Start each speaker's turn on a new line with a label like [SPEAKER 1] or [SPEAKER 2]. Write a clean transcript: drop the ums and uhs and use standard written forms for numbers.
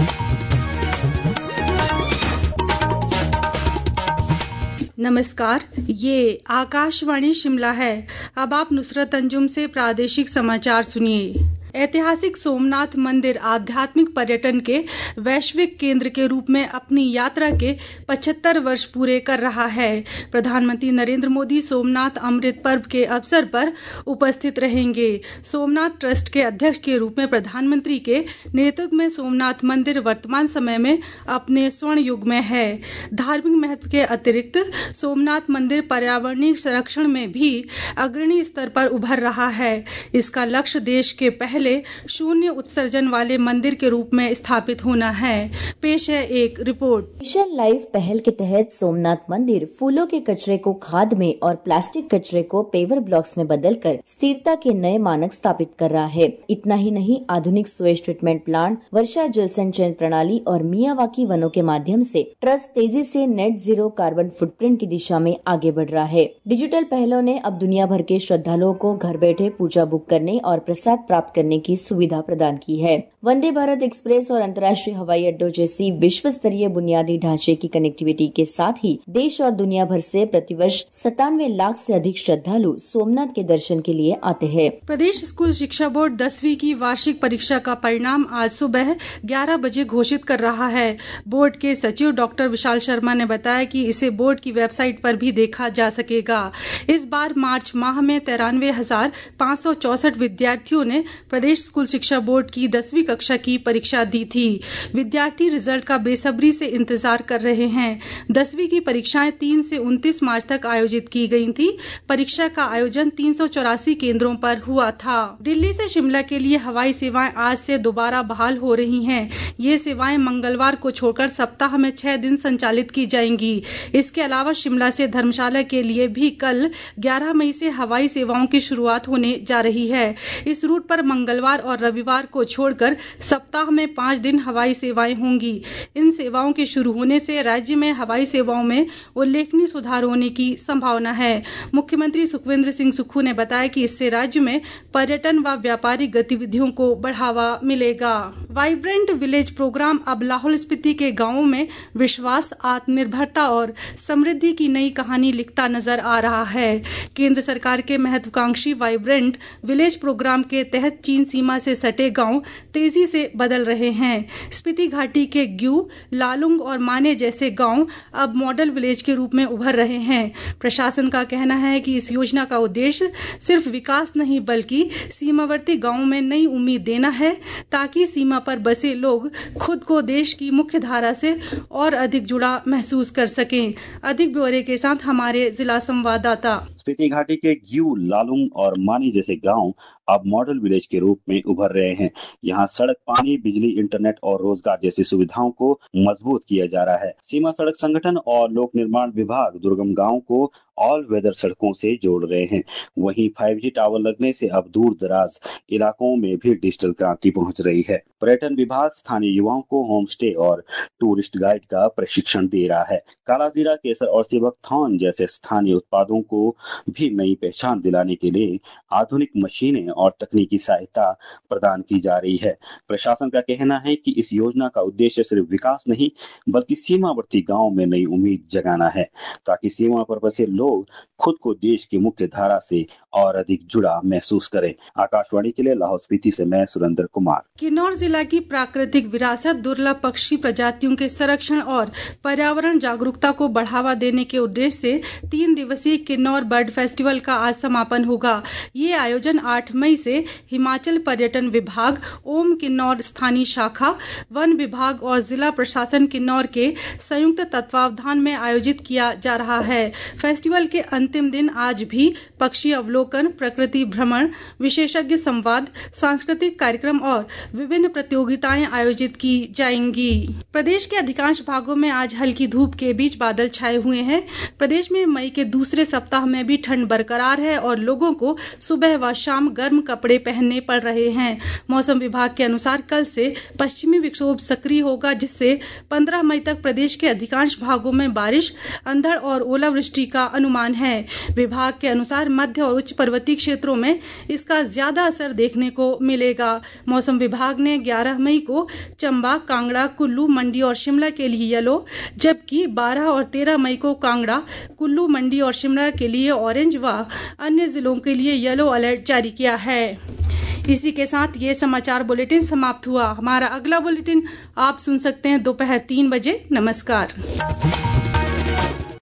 [SPEAKER 1] नमस्कार, ये आकाशवाणी शिमला है। अब आप नुसरत अंजुम से प्रादेशिक समाचार सुनिए। ऐतिहासिक सोमनाथ मंदिर आध्यात्मिक पर्यटन के वैश्विक केंद्र के रूप में अपनी यात्रा के 75 वर्ष पूरे कर रहा है। प्रधानमंत्री नरेंद्र मोदी सोमनाथ अमृत पर्व के अवसर पर उपस्थित रहेंगे। सोमनाथ ट्रस्ट के अध्यक्ष के रूप में प्रधानमंत्री के नेतृत्व में सोमनाथ मंदिर वर्तमान समय में अपने स्वर्ण युग में है। धार्मिक महत्व के अतिरिक्त सोमनाथ मंदिर पर्यावरणीय संरक्षण में भी अग्रणी स्तर पर उभर रहा है। इसका लक्ष्य देश के पहले शून्य उत्सर्जन वाले मंदिर के रूप में स्थापित होना है। पेश है एक रिपोर्ट।
[SPEAKER 2] मिशन लाइफ पहल के तहत सोमनाथ मंदिर फूलों के कचरे को खाद में और प्लास्टिक कचरे को पेवर ब्लॉक्स में बदलकर स्थिरता के नए मानक स्थापित कर रहा है। इतना ही नहीं, आधुनिक स्वेज ट्रीटमेंट प्लांट, वर्षा जल संचयन प्रणाली और मियावाकी वनों के माध्यम से ट्रस्ट तेजी से नेट जीरो कार्बन फुटप्रिंट की दिशा में आगे बढ़ रहा है। डिजिटल पहलों ने अब दुनिया भर के श्रद्धालुओं को घर बैठे पूजा बुक करने और प्रसाद प्राप्त करने की सुविधा प्रदान की है। वंदे भारत एक्सप्रेस और अंतर्राष्ट्रीय हवाई अड्डों जैसी विश्व स्तरीय बुनियादी ढांचे की कनेक्टिविटी के साथ ही देश और दुनिया भर से प्रतिवर्ष 97 लाख से अधिक श्रद्धालु सोमनाथ के दर्शन के लिए आते हैं।
[SPEAKER 1] प्रदेश स्कूल शिक्षा बोर्ड 10वीं की वार्षिक परीक्षा का परिणाम आज सुबह 11 बजे घोषित कर रहा है। बोर्ड के सचिव डॉक्टर विशाल शर्मा ने बताया कि इसे बोर्ड की वेबसाइट पर भी देखा जा सकेगा। इस बार मार्च माह में 93,564 विद्यार्थियों ने प्रदेश स्कूल शिक्षा बोर्ड की 10वीं कक्षा की परीक्षा दी थी। विद्यार्थी रिजल्ट का बेसब्री से इंतजार कर रहे हैं। 10वीं की परीक्षाएं 3 से 29 मार्च तक आयोजित की गई थी। परीक्षा का आयोजन 384 केंद्रों पर हुआ था। दिल्ली से शिमला के लिए हवाई सेवाएं आज से दोबारा बहाल हो रही हैं। ये सेवाएं मंगलवार को छोड़कर सप्ताह में 6 दिन संचालित की जाएंगी। इसके अलावा शिमला से धर्मशाला के लिए भी कल 11 मई से हवाई सेवाओं की शुरुआत होने जा रही है। इस रूट पर मंगलवार और रविवार को छोड़कर सप्ताह में 5 दिन हवाई सेवाएं होंगी। इन सेवाओं के शुरू होने से राज्य में हवाई सेवाओं में उल्लेखनीय सुधार होने की संभावना है। मुख्यमंत्री सुखविंदर सिंह सुक्खू ने बताया कि इससे राज्य में पर्यटन व व्यापारिक गतिविधियों को बढ़ावा मिलेगा। वाइब्रेंट विलेज प्रोग्राम अब लाहौल स्पीति के गांवों में विश्वास, आत्मनिर्भरता और समृद्धि की नई कहानी लिखता नजर आ रहा है। केंद्र सरकार के महत्वाकांक्षी वाइब्रेंट विलेज प्रोग्राम के तहत चीन सीमा से सटे गांव तेजी से बदल रहे हैं। स्पीति घाटी के ग्यू, लालुंग और माने जैसे गांव अब मॉडल विलेज के रूप में उभर रहे हैं। प्रशासन का कहना है कि इस योजना का उद्देश्य सिर्फ विकास नहीं बल्कि सीमावर्ती गांवों में नई उम्मीद देना है, ताकि सीमा पर बसे लोग खुद को देश की मुख्य धारा से और अधिक जुड़ा महसूस कर सकें। अधिक ब्यौरे के साथ हमारे जिला संवाददाता।
[SPEAKER 3] स्पीति घाटी के ग्यू, लालुंग और मानी जैसे गांव अब मॉडल विलेज के रूप में उभर रहे हैं। यहाँ सड़क, पानी, बिजली, इंटरनेट और रोजगार जैसी सुविधाओं को मजबूत किया जा रहा है। सीमा सड़क संगठन और लोक निर्माण विभाग दुर्गम गांवों को ऑल वेदर सड़कों से जोड़ रहे हैं। वहीं 5G टावर लगने से अब दूर दराज इलाकों में भी डिजिटल क्रांति पहुंच रही है। पर्यटन विभाग स्थानीय युवाओं को होम स्टे और टूरिस्ट गाइड का प्रशिक्षण दे रहा है। कालाजीरा, केसर और सेवक थॉन जैसे स्थानीय उत्पादों को भी नई पहचान दिलाने के लिए आधुनिक मशीनें और तकनीकी सहायता प्रदान की जा रही है। प्रशासन का कहना है कि इस योजना का उद्देश्य सिर्फ विकास नहीं बल्कि सीमावर्ती गांवों में नई उम्मीद जगाना है, ताकि सीमा पर बसे लोग खुद को देश की मुख्य धारा से और अधिक जुड़ा महसूस करें। आकाशवाणी के लिए लाहौल स्पीति से मैं सुरेंद्र कुमार।
[SPEAKER 1] किन्नौर जिला की प्राकृतिक विरासत, दुर्लभ पक्षी प्रजातियों के संरक्षण और पर्यावरण जागरूकता को बढ़ावा देने के उद्देश्य से 3 दिवसीय किन्नौर बर्ड फेस्टिवल का आज समापन होगा। ये आयोजन 8 मई से हिमाचल पर्यटन विभाग, ओम किन्नौर स्थानीय शाखा, वन विभाग और जिला प्रशासन किन्नौर के संयुक्त तत्वावधान में आयोजित किया जा रहा है। फेस्टिवल के अंतिम दिन आज भी पक्षी अवलोकन, प्रकृति भ्रमण, विशेषज्ञ संवाद, सांस्कृतिक कार्यक्रम और विभिन्न प्रतियोगिताएं आयोजित की जाएंगी। प्रदेश के अधिकांश भागों में आज हल्की धूप के बीच बादल छाए हुए हैं। प्रदेश में मई के दूसरे सप्ताह में भी ठंड बरकरार है और लोगों को सुबह व शाम गर्म कपड़े पहनने पड़ रहे हैं। मौसम विभाग के अनुसार कल से पश्चिमी विक्षोभ सक्रिय होगा, जिससे 15 मई तक प्रदेश के अधिकांश भागों में बारिश, अंधड़ और ओलावृष्टि का अनुमान है। विभाग के अनुसार मध्य और उच्च पर्वतीय क्षेत्रों में इसका ज्यादा असर देखने को मिलेगा। मौसम विभाग ने 11 मई को चंबा, कांगड़ा, कुल्लू, मंडी और शिमला के लिए येलो, जबकि 12 और 13 मई को कांगड़ा, कुल्लू, मंडी और शिमला के लिए ऑरेंज व अन्य जिलों के लिए येलो अलर्ट जारी किया है। इसी के साथ ये समाचार बुलेटिन समाप्त हुआ। हमारा अगला बुलेटिन आप सुन सकते हैं दोपहर 3 बजे। नमस्कार।